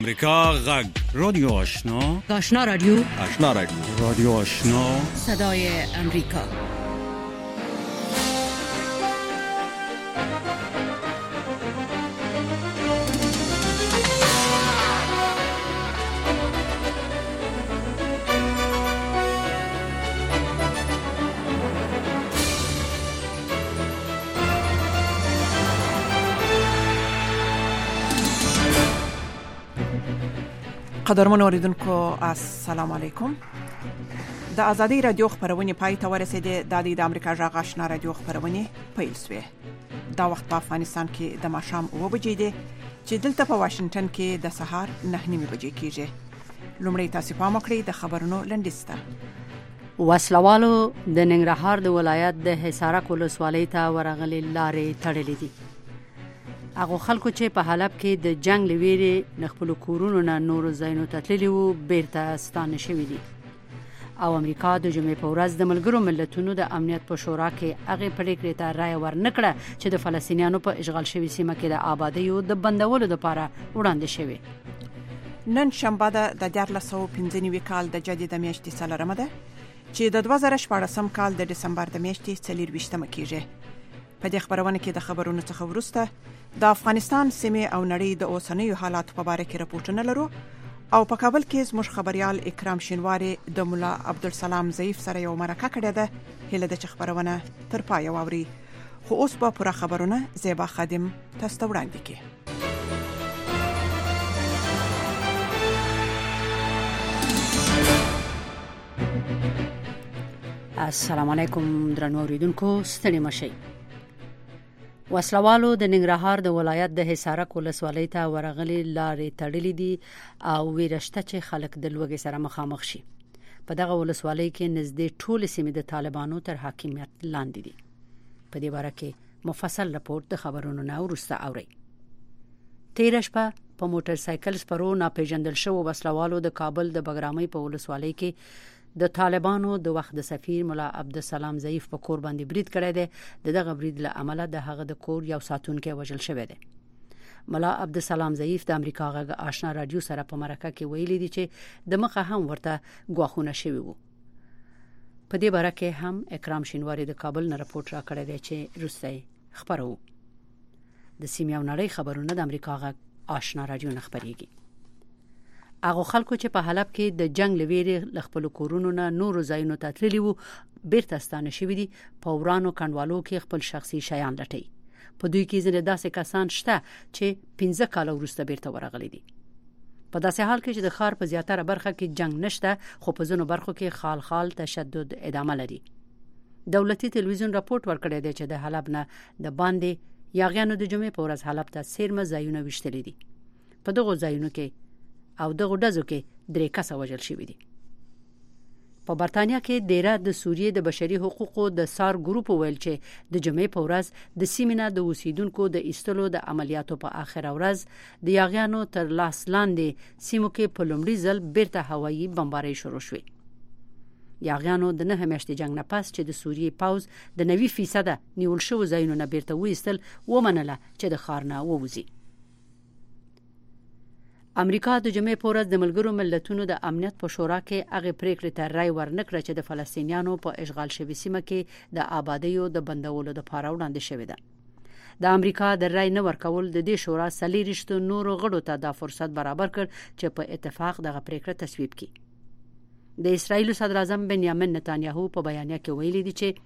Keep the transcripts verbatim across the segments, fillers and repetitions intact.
امریکا غږ رادیو آشنا آشنا رادیو آشنا رادیو رادیو آشنا صدای امریکا. قدرمن اوریدونکو السلام علیکم. د ازادي رادیو خبرونه پای ته ورسېده. د د امریکا غږ آشنا رادیو خبرونه پیل شوه. دا وخت په افغانستان کې د ماښام اوه بجې دي چې دلته په واشنگټن کې د سهار نه نیمه بجې کېږي. لومړی تاسو پام وکړئ د خبرونو لنډیسته. وسلوالو د ننګرهار د ولایت د حصارک ولسوالۍ ته ورغلي لارې تړلې دي. هغه خلکو چې په حلب کې د جنگ لویری نخپل کورونو نه نور زینو تتللی وو بیرته ستانه شوی دي. او امریکا د جمعې په ورځ د ملګرو ملتونو د امنیت په شورا کې هغه پریکړې ته رائے ورنکړه چې د فلسطینیانو په اشغال شوی سیمه کې د آبادی او د بندولو لپاره وړاندې شوی. نن شنبه د دیارلس سوه پنځه نوي کال د جدي د میاشتې څلورمه ده چې د دوه زره شپاړسم کال د دسمبر د میاشتې څلرویشتمه کېږي. په دې خبرونه کې د خبرونو څخه وروسته د افغانستان سیمه او نړۍ د اوسنیو حالات په اړه کې راپورټونه لرو او په کابل کې زموږ خبريال اکرام شینواری د مولا عبدالسلام ضعیف سره یو مرکه کړې ده. هله د خبرونه تر پای واوري. خو اوس په پوره خبرونه زیبا خادم تاسو ته وړاندې کړي. السلام علیکم درنو اوریدونکو، ستړي مشئ. وسلوالو د ننګرهار د ولایت د حصارک ولسوالۍ ته ورغلي لارې تړلې دي او ویرشته چې خلک د لوږې سره مخامخ شي. په دغه ولسوالۍ کې نږدې ټول سیمې د طالبانو تر حاکمیت لاندې دي. په دې باره کې مفصل راپور د خبرونو نه وروسته اورئ. تېره شپه په موټر سایکل سپرو ناپېژندل شوو وسلوالو د کابل د بګرامۍ په ولسوالۍ کې د طالبانو د وخت د سفیر مولا عبدالسلام ضعیف په کور باندې برید کړی دی. دغه برید له امله د هغه د کور یو ساتونکی وژل شوی دی. مولا عبدالسلام ضعیف د امریکا غږ آشنا رادیو سره په مرکه کې ویلي دي چې د مخه هم ورته ګواښونه شوي وو. په دې باره کې هم اکرام شینواری د کابل نه راپورټ را کړی دی چې وروسته خبرو. د سیمې او نړۍ خبرونه د امریکا غږ آشنا رادیو نه خبريږي. هغه خلکو چې په حلب کې د جنگ لویری لخپل کورونو نه نور زینو تتللی وو بیرته ستانه شوی دي. په ورانو کڼوالو کې خپل شخصي شیان لټي. په دوی کې ځینې داسې کسان شته چې پنځه کال وروسته بیرته ورغلي دي. په داسې حال کې چې د ښار په زیاتره برخه کې جنگ نشته، خو په ځینو برخو کې خال خال تشدد ادامه لري. دولتي تلویزیون راپورټ ورکړی دی چې د حلب نه د باندې یاغیانو د جمعې په ورځ حلب ته سیرمه ځایونه وشتلي دي. په دغه ځایونو کې او دغه ډزو کې درې کسه وژل شوي دي. په برتانیا کې ډیره د سوریې د بشري حقوقو د سار ګروپ ویل چې د جمعې په ورځ د سیمینه د اوسیدونکو د ایستلو د عملیاتو په اخر ورځ د یاغیانو تر لاس لاندې سیمو کې په لومړي ځل بیرته هوایي بمبارۍ شروع شوې. یاغیانو د نه میاشتې جنگ نه پس چې د سوریې پاوز د نوي فیصد نیول شو ځایونو نه بیرته وېستل ومنله چې د ښار نه ووځي. امریکا د جمعې په ورځ د ملګرو ملتونو د امنیت په شورا کې هغه پریکړې ته رائے ورنکړه چې د فلسطینیانو په اشغال شوی سیمه کې د آبادی او د بندولو لپاره وړاندې شوی ده. د امریکا د رائے نه ورکول د دې شورا سلیریشت نور غړو ته د فرصت برابر کړ چې په اتفاق دغه پریکړه تصویب کړي. د اسرایل صدر اعظم بنیامین نتانیاهو په بیانیه کې ویلي دی چې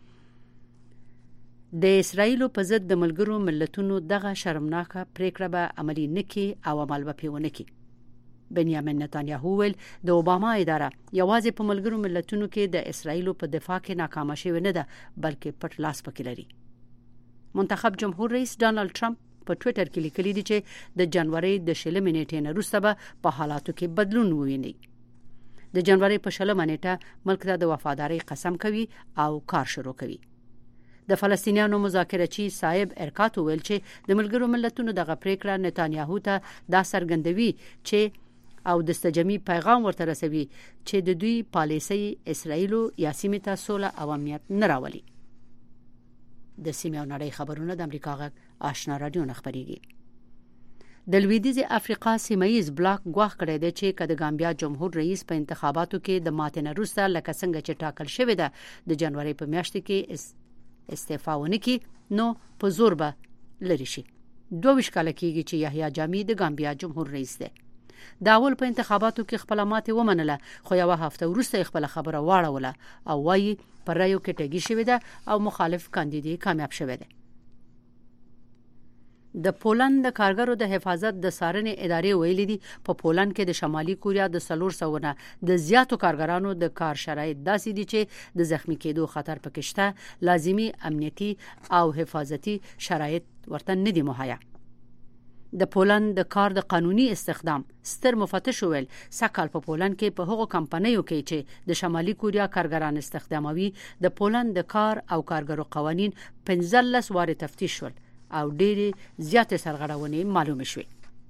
د اسرایل په ضد د ملګرو ملتونو دغه شرمناکه پریکړه به عملی نکړي او عمل به پیونه کړي. بنیامین نتانیاهو ویل د اوباما اداره یوازې په ملګرو ملتونو کې د اسرایل په دفاع کې ناکامه شوې نه ده، بلکې پټ لاس پکې لري. منتخب جمهور رئیس ډانلډ ټرمپ په ټوئیټر کې لیکلي دی چې د جنوري د شلمې نیټې نه وروسته به په حالاتو کې بدلون وویني. د جنوري په شلمه نیټه ملک ته د وفاداری قسم کوي او کار شروع کوي. د فلسطینیانو مذاکرهچی صاحب ارکات ویل چې د ملګرو ملتونو دغه پریکړه نتانیاهو ته دا څرګندوي چې او د استجمی پیغام ورته رسوي چې د دوی پالیسي اسرائیل یا سیمه ته سوله او امنیت نه راولي. د سیمه او نړۍ خبرونه د امریکا غږ آشنا رادیو نه خبريږي. د لویدیځ افریقا سیمایي بلاک غواخ کړی دی چې کله ګامبیا جمهور رئیس په انتخاباتو کې د ماتې نه وروسته لکه څنګه چې ټاکل شوی ده د جنوري په میاشت کې استعفا ونکړي نو په زور به لري شي. دوه ویشت کاله کېږي چې یحیی جامی د ګامبیا جمهور رئیس دی. د اول په انتخاباتو کې خپل ماتې ومنله خو یو هفته وروسته خپل خبره واړوله او وايي پر رایو کې ټګي شوی ده او مخالف کاندیدي کامیاب شوی دی. د پولند د کارګرو د حفاظت د څارنې ادارې ویلي دي په پولند کې د شمالي کوریا د څلور سوه نه د زیاتو کارګرانو د کار شرایط داسې دي چې د زخمی کېدو خطر پکې شته، لازمي امنیتي او حفاظتي شرایط ورته نه دي مهیا. د پولند د کار د قانوني استخدام ستر مفتش ویل سکهال په پولند کې په هغو کمپنیو کې چې د شمالي کوریا کارګران استخداموي د پولند د کار او کارګرو قوانین پنځلس واره تفتیش شول او ډېری زیاتې سرغړونې معلومه شوې.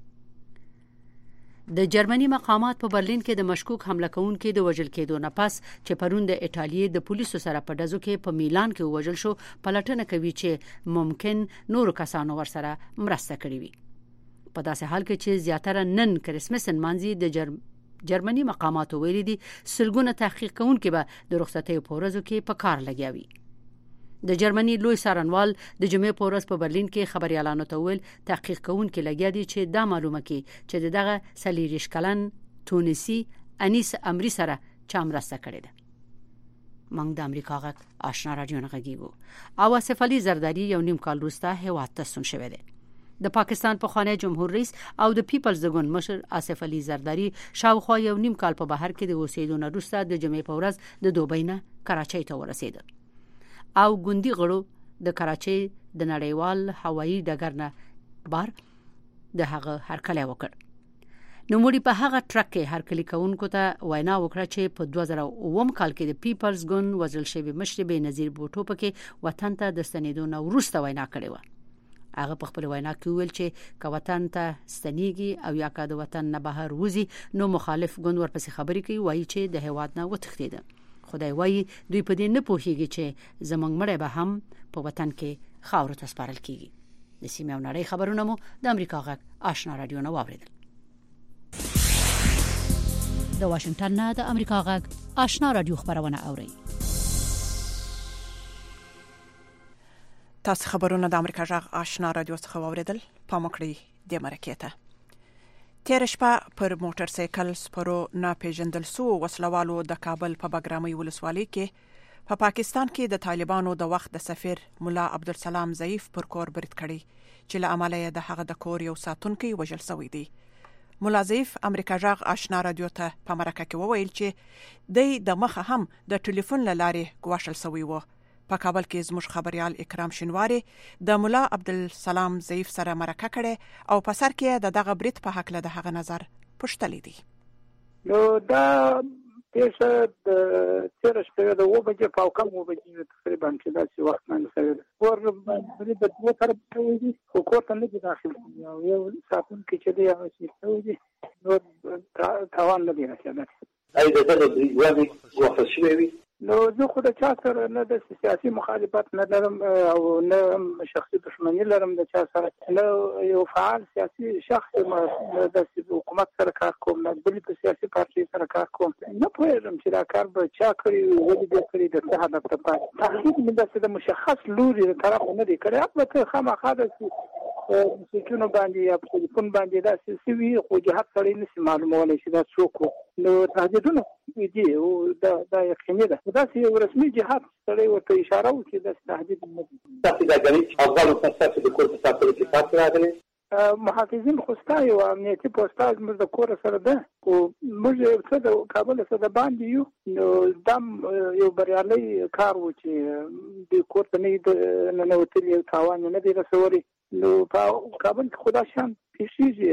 د جرمني مقامات په برلین کې د مشکوک حمله کوونکو د وژل کېدو نه پس چې پرون د ایتالیا د پولیسو سره په ډزو کې په میلان کې وژل شو پلټنه کوي چې ممکن نور کسانو ورسره مرسته کړې وي. په داسې حال کې چې زیاتره نن کریسمس نمانځي د جرم جرمني مقاماتو ویلي دي سلګونه تحقیق کوونکي به د رخصتۍ په ورځو کې په کار لګیاوي. د جرمني لوی څارنوال د جمعې په ورځ په برلین کې خبريالانو ته ویل تحقیق کوونکي لګیا دي چې دا معلومه کړي چې دغه سلیریش کلن تونسي انیس امری سره چا مرسته کړې ده. موږ د امریکا غږ آشنا رادیو نه غږیږو. او آصف علي زرداری یو نیم کال وروسته هیواد ته ستون شوی دی. د پاکستان پخوانی جمهور رئیس او د پیپلز ګوند مشر آصف علي زرداری شاوخوا یو نیم کال په بهر کې د اوسېدو نه وروسته د جمعې په ورځ د دوبۍ نه کراچۍ ته ورسېد او ګوندي غړو د کراچۍ د نړیوال هوایي ډګر نه بار د هغه هرکلی وکړ. نو موږ په هغه ټرک کې هرکلی کوونکو ته وینا وکړه چې په دوه زره اووم کال کې د پیپلز ګوند وزل شوی مشر بېنظیر بوټو پکې وطن ته د ستنېدو نه وروسته وینا کړې و. هغه په خپل وینا کې ویل چې که وطن ته ستنېږي او یا که د وطن نه بهر وځي نو مخالف ګوند ورپسې خبرې کوي، وایي چې د هیواد نه وتښتېده. خدای وایي دوی په دې نه پوهیږي چې زمونږ مړی به هم په وطن کې خاورو ته سپارل کیږي. د سیمې او نړۍ خبرونه مو د امریکا غږ آشنا رادیو نه واوریدل. د واشنگټن نه د امریکا غږ آشنا رادیو خبرونه اوري. تاسو خبرونه د امریکا غږ آشنا رادیو څخه واوریدل. پام وکړئ د مرکې ته. تیر شپه پر موټر سایکل سپرو ناپېژندل سو وسلوالو د کابل په بګرامي ولسوالۍ کې په پا پاکستان کې د طالبانو د وخت د سفیر مولا عبدالسلام ضعیف پر کور برید کړی چې له امله د هغه د کور یو ساتونکی وژل شوی دی. مولا ضعیف امریکا غږ آشنا رادیو ته په مرکه کې وویل چې د د مخه هم د ټلیفون لارې ګواښل شوی و. په کابل کې زموږ خبريال اکرام شینواری د مولا عبدالسلام ضعیف سره مرکه کړې او په سر کې د دغه برید په حق له دغه نظر پوښتلې دي. نو دا پیښه د تیر شپه د و بجې په کم و بجې تقریبا چې داسې وخت باندې شوی ور برید د دوه طرف شوی دي خو کور ته نه دي داخل یو یو ساتونکی چې دی هغه چې شوی دي نو تاوان نه دی راځي. اې د دغه بریدوالي وخت شوی نو زه خو د چا سره نه د سیاسي مخالفت نه لرم او نه شخصي دښمني لرم د چا سره، نه یو فعال سیاسي شخص د حکومت سره کار کوم، نه بل په سیاسي پارټي سره کار کوم. نه پوهېږم چې دا کار به چا کړی ولې دې کړی د څه هدف لپاره. تحقیق مې داسې د مشخص لوري د طرف نه دی کړی. البته خامخا داسې مسیکونو باندې یا په تلیفون باندې داسې سوي خو جهت سړی نشي معلومولی چې دا څوک و. نو تهدیدونه دي او دا دا یقیني ده. دا یو رسمي جهات سره ورته اشاره وکړي د تهدید نه دي. تاسو دا غواړئ چې افغان تاسو د کور په ساتلو کې تاسو راغلي محافظین خوستا یو امنیتي پوسټ موږ د کور سره ده او موږ څه د کابل سره د باندې یو نو دم یو بریالي کار و چې د کور ته نه نه وتلی یو تاوان نه دی رسولي. نو په کابل کې خدا شان پیښیږي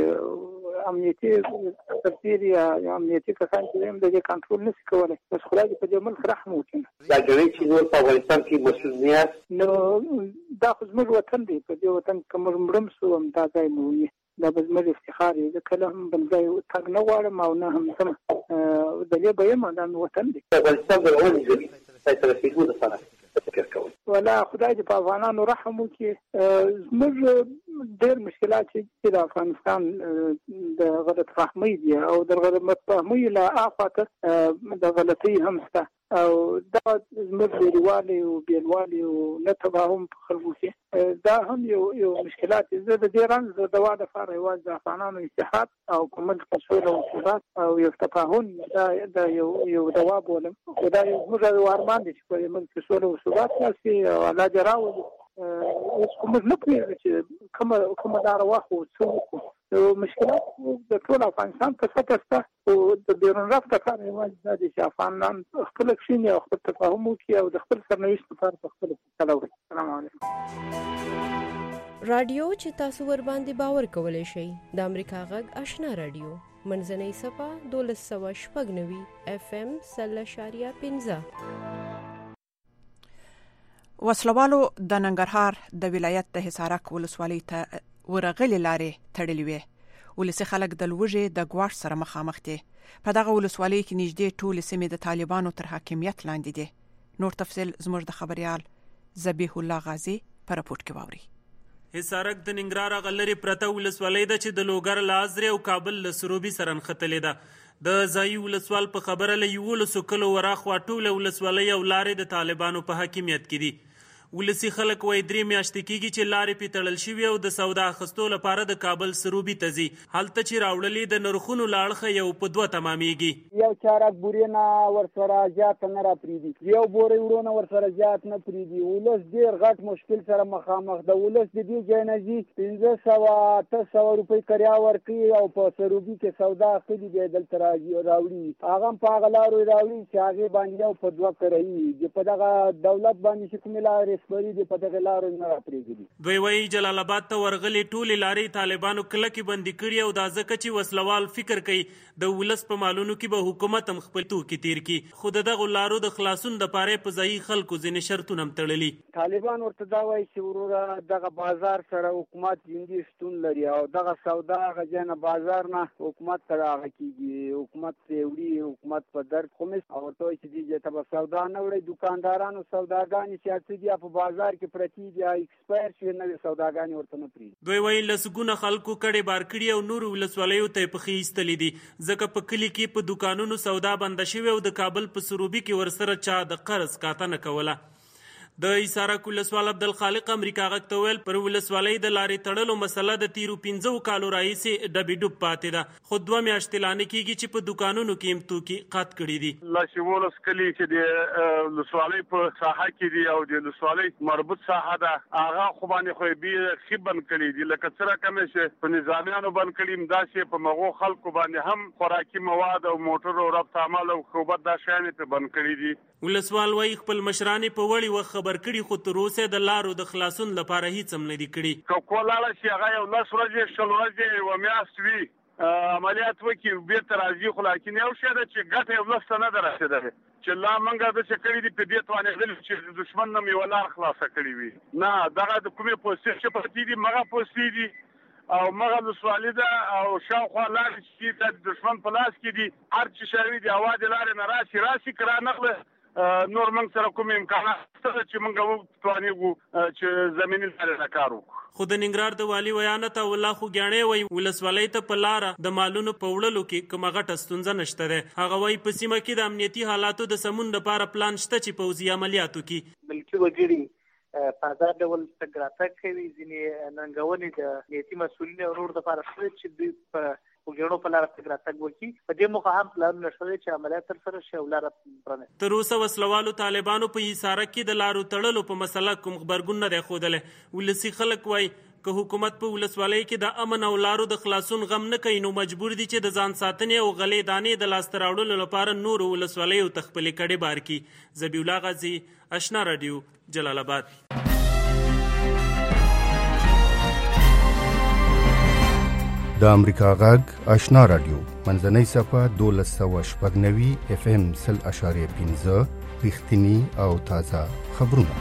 امنیتي تفسیر یا امنیتي کسان چې هم د کنټرول نشي کولای. بس خدای په دې ملک رحم وکړي. دا غواړي چې نور په افغانستان کې مسؤلیت نو دا خو زموږ وطن دی. په دې وطن کې موږ مړم شو هم دا ځای مو وي. دا به زموږ افتخار دی. کله هم بل ځای تګ نه غواړم او نه هم څه د دې به یم دا وطن دی. افغانستان د اول ځای ته رسیدو لپاره فکر کوم. ولا خدای دې په افغانانو رحم وکړي. زموږ ډېر مشکلات چې د افغانستان د غلط فهمي دي او د غلط فهمي له اخواته د غلطي هم شته او دا زموږ بیروالي او بیلوالي او نه تفاهم په خلکو کې دا هم یو یو مشکلات زه د دې رنګ د دوا د فار ایواز د افغانانو اتحاد او کومل قصول او ثبات او یو تفاهم دا د یو یو دوا بولم خدای موږ ورمان دي چې په موږ قصول او ثبات ناسي او علاج راو اوس کوم نه پیږي چې کوم کوم دا راوخو څو مشکلات د ټول افغانستان په سطح او د بیرون رفته کار ایواز د چې افغانان خپل کښینی او خپل تفاهم وکړي او د خپل سرنوشت لپاره خپل چلوي. السلام علیکم. رادیو چې تاسو ور باندې باور کولای شئ د امریکا غږ آشنا رادیو منځنۍ صفه دولس سوه شپږ نوي اف ام سل اشاریه پنځه. وسلوالو د ننګرهار د ولایت د حصارک ولسوالۍ ته ورغلي لارې تړلې وې. ولسی خلک د لوږې د ګواښ سره مخامخ دي. په دغه ولسوالۍ کې نږدې ټول سیمې د طالبانو تر حاکمیت لاندې دي. نور تفصیل زموږ د خبريال ذبیح الله غازی په راپورټ کې واوري. حصارک د ننګرهار غلري پرته ولسوالۍ ده چې د لوګر لازري او کابل له سروبي سره نښتلې ده. د ځایي ولسوال په خبره له یولسو کلو وراخوا ټوله ولسوالۍ او لارې د طالبانو په حاکمیت کې دي. ولسی خلک وای درې میاشتې کېږي چې لارې پې تړل شوي او د سودا اخیستو لپاره د کابل سروبي ته ځي. هلته چې راوړلې د نرخونو له اړخه یو په دوه تمامیږي. یو چارک بورې نه ورسره زیات نه راپرېږدي، یو بورې وړونه ورسره زیات نه پرېږدي. ولس ډېر غټ مشکل سره مخامخ ده. ولس د دې ځای نه ځي پنځه سوه اته سوه روپۍ کریا ورکوي او په سروبي کې سودا اخلي دی دلته راوړي. هغه هم په هغه لارو راوړي چې هغې باندې یو په دوه کروي. په دغه دولت باندې چې کومې لارې دوی وایي جلال آباد ته ورغلي ټولې لارې طالبانو کلکې بندي کړي او دا ځکه چې وسلوال فکر کوي د ولس په مالونو کې به حکومت هم خپل توکي تیر کړي. خو د دغو لارو د خلاصون دپاره په ځایي خلکو ځینې شرطونه هم تړلي. طالبان ورته دا وایي چې وروره دغه بازار سره حکومت ژوندي شتون لري او دغه سودا هغه ځای نه بازار نه حکومت ته راغه کېږي. حکومت پرې وړي، حکومت په درد خمس او ورته وایي چې دې ځای ته به سودا نه وړي. دوکاندارانو سوداګانې سیاسي دي په بازار کې پرتی دي ایکسپایر شوی نه سوداګانې ورته نه پرېږدي. دوی وایي لسګونه خلکو کډې بار کړي او نورو ولسوالیو ته یې پښې ایستلې دي ځکه په کلي کې په دوکانونو سودا بنده شوې او د کابل په سروبي کې ورسره چا د قرض کاته نه کوله. د حصارک ولسوال عبدالخالق امریکا غږ ته ویل پر ولسوالۍ د لارې تړلو مسله د تیرو پنځو کالو راهیسې ډبې ډوب پاتې ده. خو دوه میاشتې لا نه کېږي چې په دوکانونو کې هم توکي قات کړي دي. لاشي ولس کلي چې د ولسوالۍ په ساحه کې دي او د ولسوالۍ مربوط ساحه ده هغه خو باندې خو یې ښې بند کړي دي. لکه څه رقمې چې په نظامیانو بند کړي همداسې په مغو خلکو باندې هم خوراکي مواد او موټر او ربط عمل او خوبت دا شیان یې په بند کړي دي. ولسوال وایي خپل مشرانې په وړي وخت خبر کړي خو تر اوسه د لارو د خلاصون لپاره هیڅ هم نه دي کړي. که کولاله شي هغه یو لس ورځې شل ورځې یوه میاشت وي عملیات وکړي بېرته راځي. خو لاکن یو شی ده چې ګټه یو لس ته نه ده رسېدلې چې لا موږ داسې کړي دي په دې توانېدلي چې د دښمن نه مې یوه لار خلاصه کړې وي. نه دغه د کومې پوستې چې پرتې دي مغه پوستې دي او مغه ولسوالي ده او شاوخوا لارې چې د دښمن په لاس کې دي هر چې شوي دي هوا د لارې نه راشي راشي که رانغله نور موږ سره کوم امکانات شته چې موږ وتوانېږو چې زمیني لارې نه کار وکړو. خو د ننګرهار د والي ویانت الله خو ګیاڼی وایي ولسوالۍ ته په لاره د مالونو په وړلو کې کومه غټه ستونزه نشته ده. هغه وایي په سیمه کې د امنیتي حالاتو د سمون لپاره پلان شته چې پوځي عملیات وکړي. ملکي وګړي په آزاد ډول تګ راتګ کوي. ځینې ننګونې د امنیتي مسؤلینو او نورو دپاره شته چې دوی په وګړو په لاره تګ راتګ وکړي. په دې موخه هم پلانونه شته چې عملیات ترسره شي او لاره پرانیستل. تر اوسه وسلوالو طالبانو په حصارک کې د لارو تړلو په مسله کوم غبرګون نه دی ښودلی. ولسي خلک وایي که حکومت په ولسوالۍ کې د امن او لارو د خلاصون غم نه کوي نو مجبور دي چې د ځان ساتنې او غلې دانې د لاسته راوړلو لپاره نورو ولسوالیو ته خپلې کډې بار کړي. ذبیح الله غازی، اشنا رادیو، جلال آباد. د امریکا غږ آشنا رادیو منځنۍ صفه دولس سوه شپږ نوي اف ام سل اشاریه پنځه رښتیني او تازه خبرونه.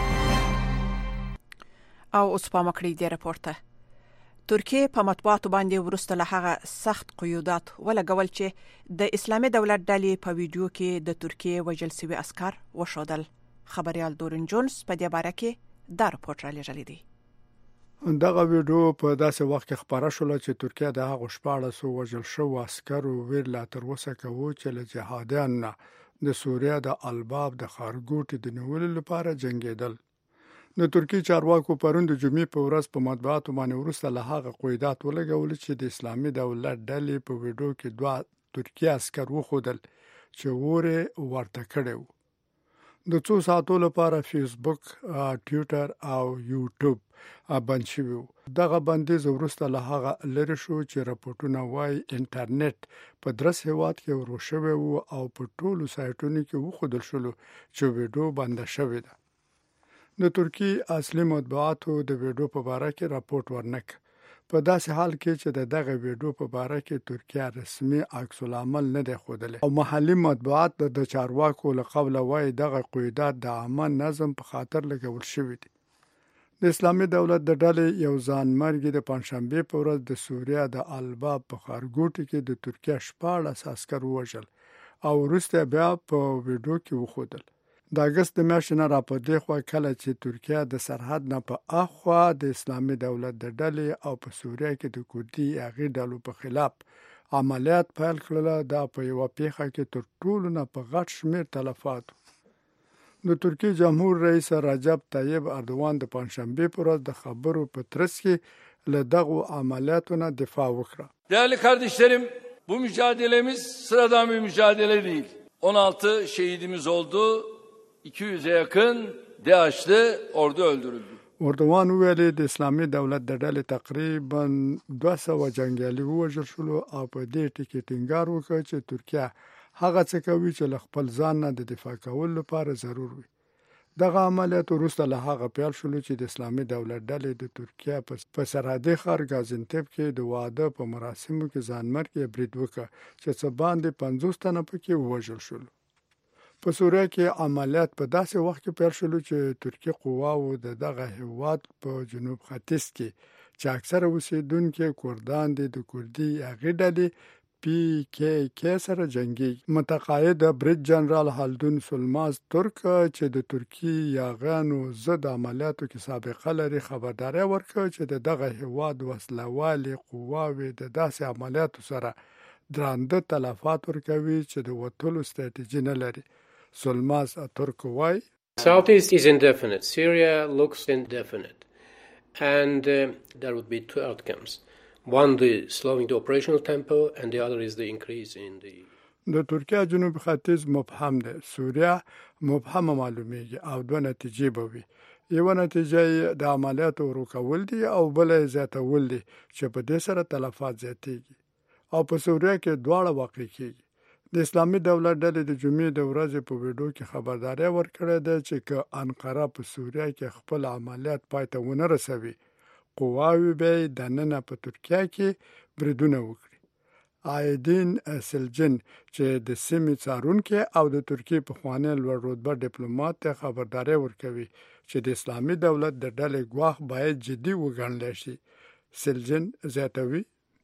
او اوس په مکړی دی راپورته. ترکیه په مطبوعاتو باندې ورسته له هغه سخت قیودات ولګول چې د اسلامي دولت ډلې په ویډیو کې د ترکیه وژل شوي عسكر وښودل. خبريال دورن جونز په دې باره کې دا راپور را لېږلی دی. دغه ویډیو په داسې وخت کې خبره شوه چې ترکیه د هغو شپاړس وژل شوو عسکرو ویل لا تر اوسه کوي چې له جهادیانو نه د سوریه د الباب د ښارګوټي د نیولو لپاره جنګېدل. د ترکیې چارواکو پرون د جمعې په ورځ په مطبوعاتو باندې وروسته له هغه قیودات ولګول چې د اسلامي دولت ډلې په ویډیو کې دوه ترکیه عسکر وښودل چې وره ورته کړی و. د څو ساعتو لپاره فیسبوک، ټویټر او یوټیوب بند شوي وو. دغه بندیز وروسته له هغه لرې شو چې راپورټونه وایي انټرنیټ په درس هېواد کې ورو شوی وو او په ټولو سایټونو کې وښودل شولو چې ویډیو بنده شوې ده. د ترکیې اصلي مطبوعاتو د ویډیو په باره کې راپورټ ورنک په داسې حال کې چې د دغه ویډیو په باره کې ترکیه رسمي عکس العمل نه دی ښودلی او محلي مطبوعات د چارواکو له قوله وایي دغه قیودات د عامه نظم په خاطر لګول شوي دي. د اسلامي دولت د ډلې یو ځانمرګي د پنجشنبې په ورځ د سوریه د الباب په ښارګوټي کې د ترکیه شپاړس عسکر ووژل او وروسته بیا په ویډیو کې وښودل. د اګست د میاشتې نه راپدې خوا کله چې ترکیه د سرحد نه په اخوا د اسلامي دولت د ډلې او په سوریه کې د کردي هغې ډلو په خلاف عملیات پیل کړله، دا په یوه پیښه کې تر ټولو نه په غټ شمېر تلفات. د ترکیې جمهور رئیس رجب طیب اردوغان د پنجشنبې په ورځ د خبرو په ترڅ کې له دغو عملیاتو نه دفاع وکړه. Değerli kardeşlerim, bu mücadelemiz sıradan bir mücadele değil. on altı şehidimiz oldu. iki yüze yakın DAEŞ'li ordu öldürüldü. اردوغان ویلي د اسلامي دولت د ډلې تقریبا دوه سوه جنګیالي ووژل شول او په دې ټکي ټینګار وکړ چې ترکیه هغه څه کوي چې له خپل ځان نه د دفاع کولو لپاره ضرور وي. دغه عملیات وروسته له هغه پیل شول چې د اسلامي دولت ډلې د ترکیه په سرحدي ښار ګازنتیب کې د واده په مراسمو کې ځانمرګي برید وکړ چې څه باندې پنځوس تنه پکې ووژل شول. په سوریه کې عملیات په داسې وخت کې پیل شول چې ترکیه قواو د دغه هیواد په جنوب ختیځ کې چې اکثره اوسیدونکي کردان دي د کردي هغې ډلې پی کی کی سره جنګي. متقاعد بریج جنرال هالدون سولماز ترک چې د ترکیې یاغانو ضد عملیاتو کې سابقه لري خبرداری ورکړ چې د دغه هیواد وسلوالې قواوې د داسې عملیاتو سره درانده تلفات ورکوي چې د وتلو ستراتیژي نه لري. Solmaz Turk why? Southeast is indefinite. Syria looks indefinite. And uh, there would be two outcomes. One, the slowing the operational tempo, and the other is the increase in the... د ترکیه جنوب ختیځ مبهم ده. سوریه مبهم معلومیږي او دوه نتیجې به وي. یوه نتیجه د عملیاتو ورو کول دي او بله یې زیاتول دي چې په دې سره تلفات زیاتېږي او په سوریه کې دواړه واقع کېږي. د اسلامي دولت ډلې د جمعې د ورځې په ویډیو کې خبرداری ورکړې ده چې که انقره په سوریه کې خپل عملیات پای ته ونه رسوي قواوې به دننه په ترکیه کې بریدونه وکړي. آیدین سلجن چې د سیمې څارونکی او د ترکیې پخوانی لوړ رتبه ډیپلوماټ ته خبرداری ورکوي چې د اسلامي دولت د ډلې ګواښ باید جدي وګڼل شي. سلجن زیاتوي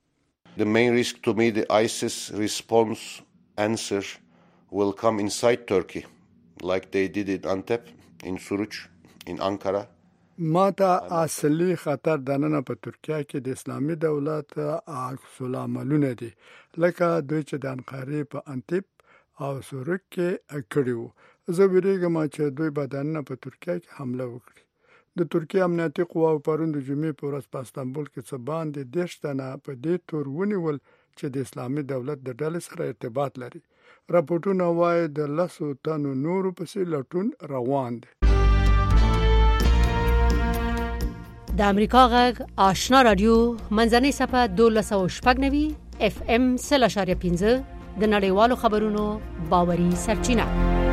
The main risk to me the ISIS response answer will come inside Turkey like they did in Antep, in Suruç, in Ankara. ما ته اصلي خطر دننه په ترکیه کې د اسلامي دولت عکس العملونه دي لکه دوی چې د انقرې په انتیب او سوروک کې کړي وو. زه ویریږم چې دوی به دننه په ترکیه کې حمله وکړي. د ترکیه امنیتي قواو پرون د جمعې په ورځ په استانبول کې څه باندې دېرش تنه په دې تور ونیول چې د اسلامي دولت د ډلې سره ارتباط لري. راپورټونه وایي د لسو تنو نورو پسې لټون روان دی. د امریکا غږ آشنا رادیو منځنۍ صفحه دولس او شپږ نوي اف ام سل اشاریه پنځه د نړیوالو خبرونو باوري سرچینه.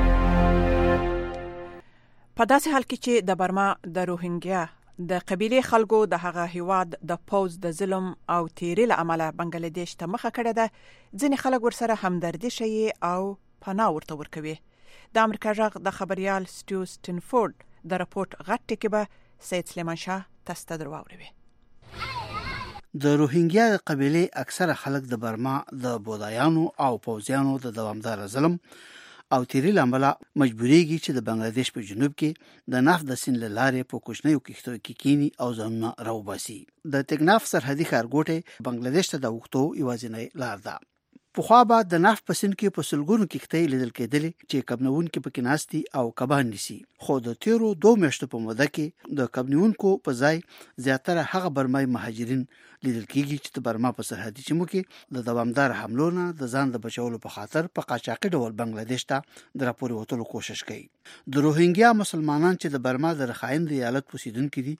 په داسې حال کې چې د برما د روهینګیا د قبيله خلکو د هغه هیواد د پوز د ظلم او تیری له امله بنگلاديش ته مخه کړه ده، ځینې خلک ورسره همدردي شي او پناه ورته ورکوي. د امریکا غږ د خبريال سټیو سټنفورد د راپورټ غټ کې به سید سلیمان شاه تاسو ته دروړوي. د روهینګیا قبيله اکثره خلک د برما د بودایانو او پوزیانو د دوامدار ظلم او تیری لامل مجبوریږي چې د بنگلاديش په جنوب کې د نفت د سین لارې په کوچنیو کښتو کې کینی او ځانونه راوباسي. د تکناف سرحدي ښارګوټي بنگلاديش ته د وختو یوازینی لار ده. پخوا به د نفت په سین کې په سلګونو کښتۍ لیدل کېدلې چې کبنونکو په کې ناستي او کبان نیسي، خو د تیرو دوه میاشتو په موده کې د کبنونکو په ځای زیاتره هغه برمای مهاجرین لیدل کېږي چې د برما په سرحدي سیمو کې د دوامدار حملو نه د ځان د بچولو په خاطر په قاچاقي ډول بنگلاديش ته د راپورې وتلو کوشش کوي. د روهینګیا مسلمانان چې د برما د رخاین د ایالت اوسیدونکي دي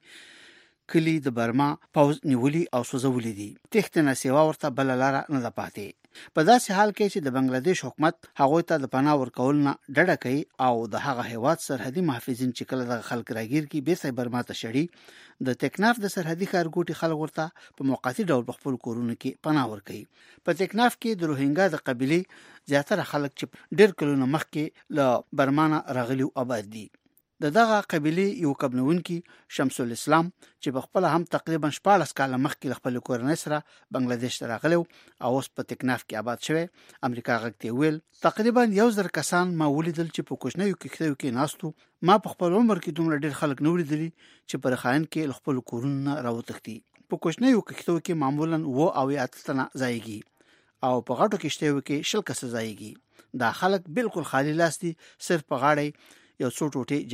کلی د برما پوز نیولي او سوځولي دي. تښتنه سیوا ورته بل لاره نه ده پاتې. په داسې حال کې چې د بنگلاديش حکومت هغوی ته د پناه ورکول نه ډډه کوي او د هغه هیواد سرحدي محافظین چې کله د خلک راګیر کی بیرته برما ته شړي، د تکناف د سرحدي ښارګوټي خلک ورته په موقتی ډول په خپل کورونو کې پناه ورکوي. په تکناف کې د روهینګا د قبيله زیاتره خلک چې ډېر کلونه مخکې له برما نه راغلي او آباد دي. د دغه قبيله یو کبنونکي شمس الاسلام چې په خپل هم تقریبا شپږ کاله مخکې خپل کورنۍ سره بنگلاديش ته راغلی او اوس په تکناف کې آباد شوی، امریکا غږ ته ویل تقریبا یو زر کسان ما ولیدل چې په کوچنیو کښتیو کې ناستو. ما په خپل عمر کې دومره ډېر خلک نه ولیدلي چې پر خاين کې خپل کورونه راوتښتي. په کوچنیو کښتیو کې معمولا و او یا تنه ځایږي او په غټو کښتیو کې شل کس ځایږي. دا خلک بالکل خالی لاس دي، صرف په غاړه یو څو ټوټې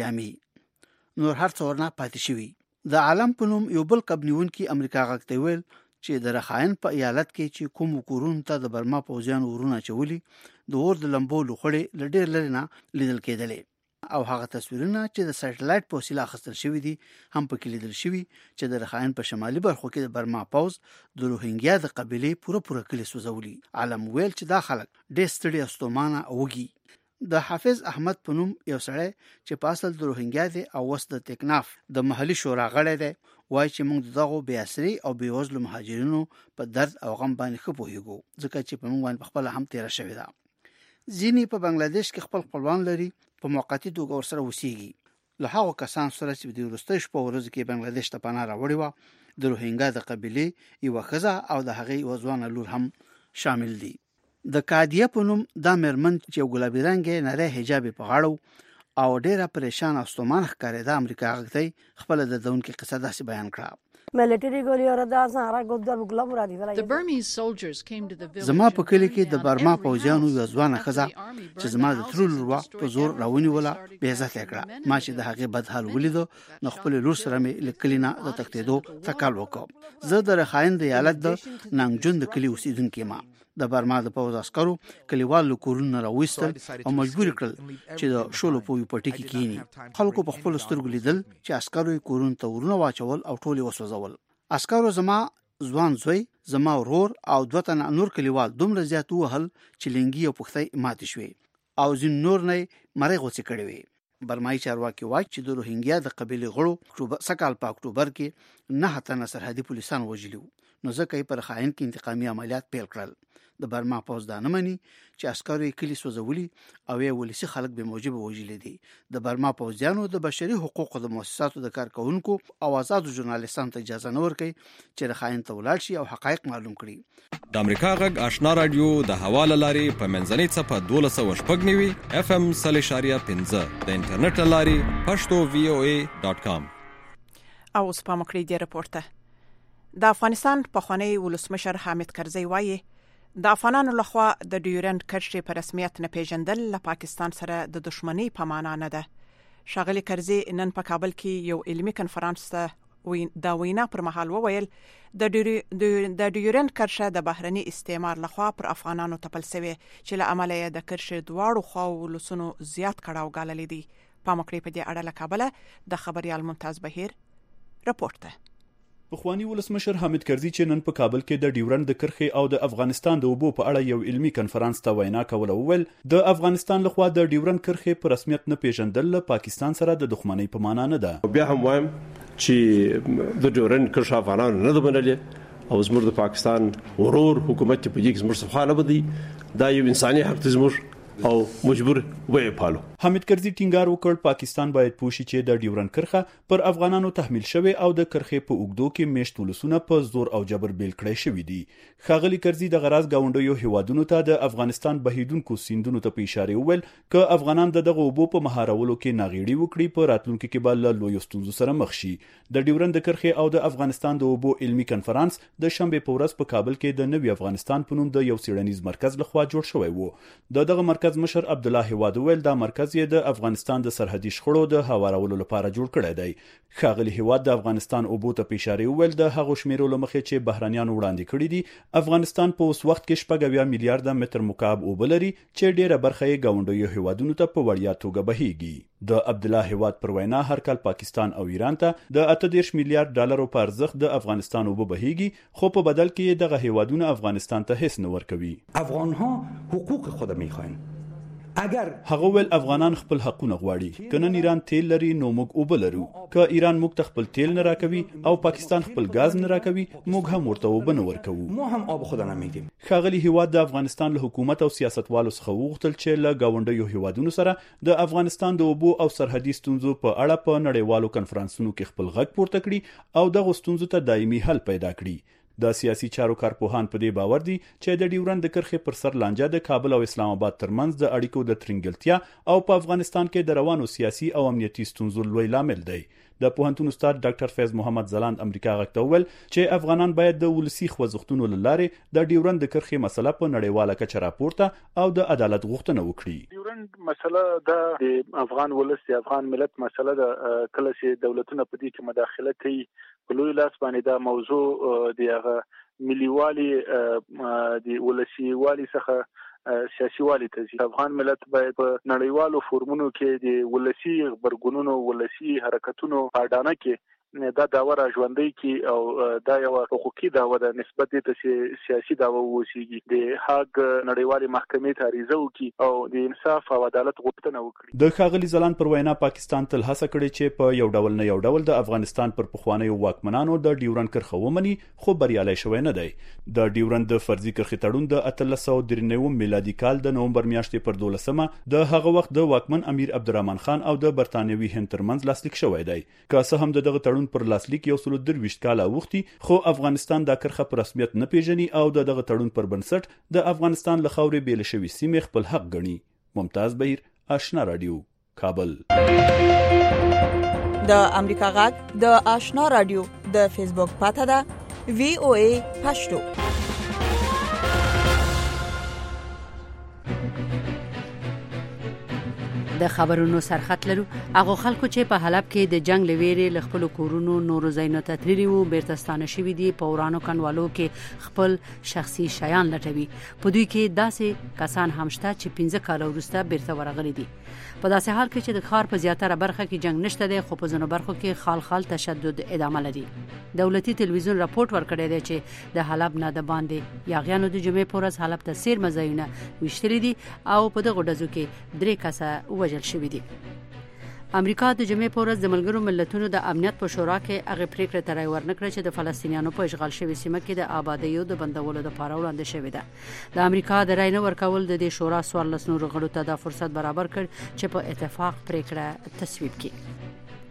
جامې، نور هر څه ورنه پاتې شوي. د عالم په نوم یو بل قبنیونکي امریکا غږ ته ویل چې د رخاین په ایالت کې چې کوم کورونو ته د برما پوځیانو ورونه چولي د اور د لمبو لوخړې لډیر لري نه لیدل کېدلې او هغه تصویرونه چې د سټلایټ په وسیله اخیستل شوي دي هم پکې لیدل شوي چې د رخاین په شمالي برخو کې د برما پوځ د روهینګیا د قبيله پوره پوره کلی سوځولي. عالم ویل چې دا خلک ډېر ستړي استومانه اوږي. د حافظ احمد په نوم یو سړی چې په اصل د روهینګیا دی او وس د تکناف د محلي شورا غړی دی وایي چې موږ دغه بې اسري او بې وزلو مهاجرینو په درد او غم باندې ښه پوهیږو، ځکه چې په موږ باندې خپل هم تیره شوې ده. ځینې په بنگلاديش کې خپل خپلوان لري، په موقتی توګه ورسره اوسېږي. له هغو کسانو سره چې د وروستۍ شپو ورځو کې بنگلاديش ته پناه راوړې وه د روهینګیا د قبیلې یوه ښځه او د هغې یوه ځوانه لور هم شامل دي. د کادیه په نوم دا مېرمن چې یو ګلابي رنګې نری حجاب په غاړه او ډېره پریشان او ستومانه ښکارېده، امریکا غږ ته خپله د دونکې قصه داسې بیان کړه. زما په کلی کې د برما پوځیانو یوه ځوانه ښځه چې زما د ترور لور وه په زور راونیوله، بې عزته یې کړه. ما چې د هغې بد حال ولیدو نو خپلې لور سره مې له کلي نه د تښتېدو تکل وکړ. زه د رخاین د ایالت د نانګجون د کلي اوسېدونکی یم. د برما د پوځ عسکرو کلیوال له کورونو راویستل او مجبور کړل چې د شولو په یو پټي کې کینی. خلکو په خپل سترګو لیدل چې عسکرو یې کورونو ته ورونه واچول او ټول یې وسوځول. عسکرو زما ځوان زوی، زما ورور او دوه تنه نور کلیوال دومره زیات ووهل چې لنګي او پښتۍ ماتې شوې او ځینې نور نه یې مرۍ غوڅې کړې وې. برمایي چارواکي وایي چې د روهینګیا د قبیلې غړو سکهال په اکتوبر کې نه تنه سرحدي پولیسان وژلي وو، نو ځکه یې پر خاین کې انتقامي عملیات پیل کړل. د برما پوځ دا نه مني چې عسکرو یې کلي سوځولي او یې ولسي خلک بې موجبه وژلي دي. د برما پوځیانو د بشري حقوقو د مؤسساتو د کارکوونکو او آزادو ژورنالیستانو ته اجازه نه ورکوي چې رخاین ته ولاړ شي او حقایق معلوم کړي. د امریکا غږ آشنا رادیو د هوا له لارې په منځنۍ څپه دولس سوه شپږ نوي اف ام سل اشاریه پنځه د انټرنیټ له لارې پښتو وی او ای ډاټ کام. او اوس په مکړې دی راپورته. د افغانستان پخوانی ولسمشر حامد کرزی وایي د افغانانو لخوا د ډیورنډ کرښې په رسمیت نه پیژندل له پاکستان سره د دښمنۍ په معنا نه ده. ښاغلي کرزی نن په کابل کې یو علمي کنفرانس ته د وینا پر مهال وویل د ډیورنډ کرښه د بهرني استعمار لخوا پر افغانانو تپل شوې چې له امله یې د کرښې دواړو خواو ولسونو زیات کړاو ګاللی دی. په مکړې په دې اړه له کابله د خبريال ممتاز بهیر راپورټ ده. پخوانی ولسمشر حامد کرزی چې نن په کابل کې د ډیورنډ د کرښې او د افغانستان د اوبو په اړه یو علمي کنفرانس ته وینا کوله وویل د افغانستان لخوا د ډیورنډ کرښې په رسمیت نه پیژندل له پاکستان سره د دښمنۍ په معنا نه ده. بیا هم وایم چې د ډیورنډ کرښه افغانانو نه ده منلې او زموږ د پاکستان ورور حکومت په دې کې زموږ څخه نه بدی دا یو انساني حق دی زموږ او مجبور وې پالو. حامد کرزي ټینګار وکړ پاکستان باید پوښي چې د ډیورن کرخه پر افغانانو تحمیل شوی او د کرخې په اوګدو کې میشت ولسونه په زور او جبر بیل کړی شوی دي. ښاغلي کرزي د غراز گاونډیو هیوادونو ته د افغانستان بهیدونکو سیندونو ته په اشاره وویل ک افغانان د دغه اوبو په مهارولو کې ناغېړي وکړي په راتلونکي کې به له لویو ستونزو سره مخ شي. د ډیورن د کرخې او د افغانستان د اوبو علمي کنفرانس د شنبه په ورځ په کابل کې د نوي افغانستان په نوم د یو څېړنیز مرکز لخوا جوړ شوی و. د دغه مرکز مشر عبدالله هواد ویل دا مرکز یې د افغانستان د سرحدي شخړو د هوارولو لپاره جوړ کړی دی. ښاغلي هواد د افغانستان اوبو ته په اشاره وویل د هغو شمیرو له مخې چې بهرنیانو وړاندې کړي دي افغانستان په اوس وخت کې شپږ اویا میلیارډه متر مکعب اوبه لري چې ډیره برخه یې ګاونډیو هیوادونو ته په وړیا توګه بهیږي. د عبدالله هواد پر وینا هر کال پاکستان او ایران ته د اته دېرش میلیارډ ډالرو په ارزښت د افغانستان اوبه بهیږي خو په بدل کې دغه هیوادونه افغانستان ته هیڅ نه ورکوي. افغانها حقوق خود میخواین. اگر هغه ول افغانان خپل حقونه غواړي کنه ایران تیل لري نو موږ اوبه لرو که ایران موږ ته خپل تیل نه راکوي او پاکستان خپل غاز نه راکوي موږ هم ورته اوبه نه ورکوو. مو هم آب خود نمیدیم. ښاغلي هیواد د افغانستان له حکومت او سیاستوالو څخه وغوښتل چې له گاونډیو هیوادونو سره د افغانستان د اوبو او سرحدي ستونزو په اړه په نړیوالو کنفرانسونو کې خپل غږ پورته کړي او دغه ستونزو ته دایمي حل پیدا کړي. د سیاسي چارو کارپوهان په دې باور دي چې د ډیورن د کرخې پر سر لانجه د کابل او اسلام آباد ترمنځ د اړیکو د ترنګلتیا او په افغانستان کې د روانو سیاسي او امنیتي ستونزو لوی لامل دی. د پوهنتون استاد ډاکټر فیض محمد زلاند امریکا غږ ته وویل چې افغانان باید د ولسي خوځښتونو له لارې د ډیورن د کرخې مسله په نړیواله کچه راپورته او د عدالت غوښتنه وکړي. ډیورن مسله د افغان ولس د افغان ملت مسله د کله چې دولتونه په دې کې مداخله کوي په لوی لاس باندې دا موضوع د هغه مليوالي د ولسي والي څخه سیاسي والي ته ځي. افغان ملت باید په نړیوالو فورمونو کې د ولسي خبرګونونو ولسي حرکتونو اډانه کې دا داور ژوندۍ کې او دا یو حقوقي داوا د نسبت ته سیاسي داوا ووسیږي. د هاګ نړیوالې محکمې ته عریضه وکړي او د انصاف او عدالت غوښتنه وکړي. د ښاغلي زلاند پر وینا پاکستان تل هڅه کړې چې په یو ډول نه یو ډول د افغانستان پر پخوانیو واکمنانو د ډیورن کرخه ومني خو بریالي شوی نه دی. د ډیورن د فرضي کرخې تړون د اتلس سوه درې نوي میلادي کال د نومبر میاشتې پر دولسمه د هغه وخت د واکمن امیر عبدالرحمن خان او د برتانیوي هند ترمنځ لاسلیک شوی دی. که څه هم دغه تړون پر لاسلیک یو سل درویشت کاله وختي خو افغانستان دا کرخه په رسمیت نه پیژني او دغه تړون پر بنسټ د افغانستان له خاورې بیل شوی سیمې خپل حق ګڼي. ممتاز بهیر آشنا رادیو کابل. د امریکا غږ د آشنا رادیو د فیسبوک پاته ده وی او ای پښتو. د خبرونو سرخط لرو هغه خلکو چې په حلب کې د جنگ لويري ل خپل کورونو نورو زینو ته تللی وو بیرته ستانه شوی دي په ورانو کنوالو کې خپل شخصي شیان لټوي. په دوی کې داسې کسان هم شته چې پنځه کال وروسته بیرته ورغلي دي. په داسې حال کې چې د ښار په زیاتره برخه کې جنگ نشته دی خو په ځینو برخو کې خال خال تشدد ادامه لري. دولتي تلویزیون راپورټ ورکړی دی چې د حلب نه د باندې یاغیانو د جمعې په ورځ حلب ته سیر مزایونه وشتري دي او په دغه ډزو کې درې کسه وژل شوي دي. امریکا د جمعې په ورځ د ملګرو ملتونو د امنیت په شورا کې هغه پریکړه ترای ورنکړه چې د فلسطینیانو په اشغال شوی سیمه کې د آبادیو د بندولو لپاره وړاندې شوې ده. د امریکا د رای نه ورکول د دې شورا څوارلس نورو غړو ته د فرصت برابر کړ چې په اتفاق پریکړه تصویب کړي.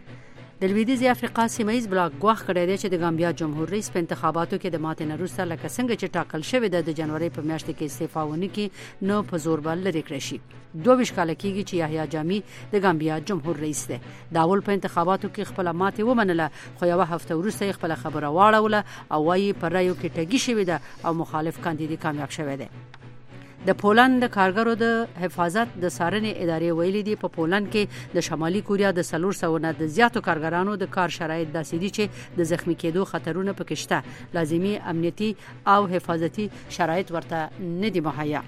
د لویدیځ افریقا سیمایي بلاک غواخ کړی دی چې د ګامبیا جمهور رئیس په انتخاباتو کې د ماتې نه وروسته لکه څنګه چې ټاکل شوی د جنوري په میاشت کې استعفا ونکړي نو په زور بل لري کړی شي. دوه ویشت کال کېږي چې یحیی جامی د ګامبیا جمهور رئیس دی. د اول په انتخاباتو کې خپل ماتې ومنله خو یو هفته وروسته خپل خبره واړوله او وايي پر رایو کې ټګي شوی ده او مخالف کاندید کامیاب شوی دی. د پولند د کارګرو د حفاظت د سارنې ادارې ویلي دي په پولند کې د شمالي کوریا د څلور سوه نه د زیاتو کارګرانو د کار شرایط داسې دي چې د زخمی کېدو خطرونه پکې شته. لازمي امنیتي او حفاظتي شرایط ورته نه دي مهیا.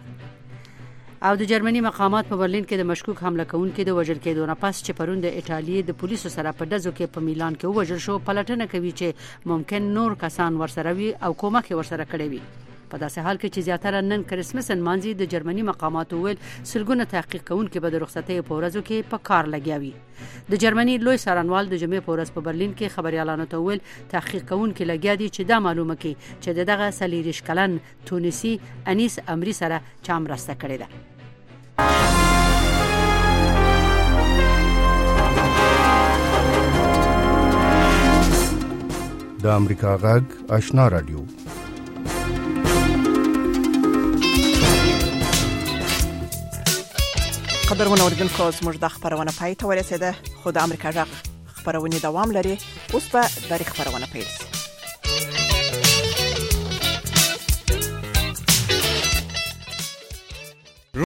او د جرمني مقامات په برلین کې د مشکوک حمله کوونکو د وژل کېدو نه پس چې پرون د ایټالیا د پولیسو سره په ډزو کې په میلان کې وژل شو پلټنه کوي چې ممکن نور کسان ورسره وي او کومک ورسره کړی وي. په داسې حال کې چې زیاتره نن کریسمس نمانځي د جرمني مقاماتو ویل سلګونه تحقیق کوونکي به د رخصتۍ په ورځو کې په کار لګیاوي. د جرمني لوی څارنوال د جمعې په ورځ په برلین کې خبريالانو ته ویل تحقیق کوونکي لګیا دي چې دا معلومه کړي چې دغه سلیریش کلن تونسي انیس امری سره چا مرسته کړې ده. د امریکا غږ آشنا رادیو. قدرمن اوریدونکو زموږ د خبرونه پای ته ورسیده. خو د امریکا غږ خبرونه دوام لري. اوس به د خبرونه پیل شي.